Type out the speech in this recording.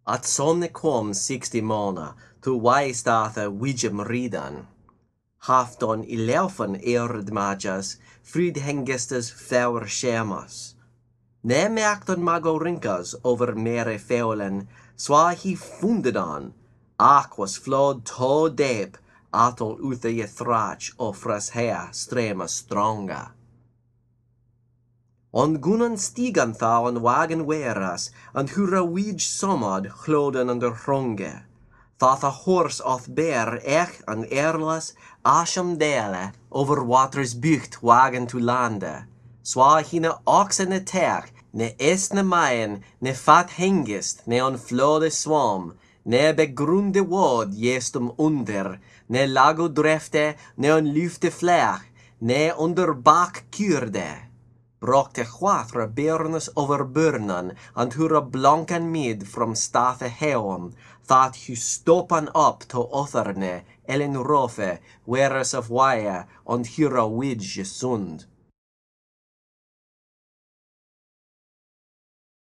At somne quam 60 mona, to waistatha wijum ridan. Hafton 11 eerdmajas, frid hengestes feur schemas. Ne merkton magorinkas over mere feulen, swa he fundedan, aquas flowed to deep, atol uthe je thrach ofras hea strema stronga. On gunan stigan thou on wagen weras, and hura wij somad chloden under hronge. Thought a horse off bear and erlas, asham dele, over waters bucht wagen to lande. Swa hine oxen ne tech, ne est ne maien, ne fat hengist, ne on flode swam, ne begrunde wod jestum under, ne lago drefte, ne on lufte flech, ne under bak kurde. Brokte chwatra bearnes over burnan, and hura blanken mid from stathe heom, that hu stopan up to otherne, elen rofe, wheres of waya, and hura widge sund.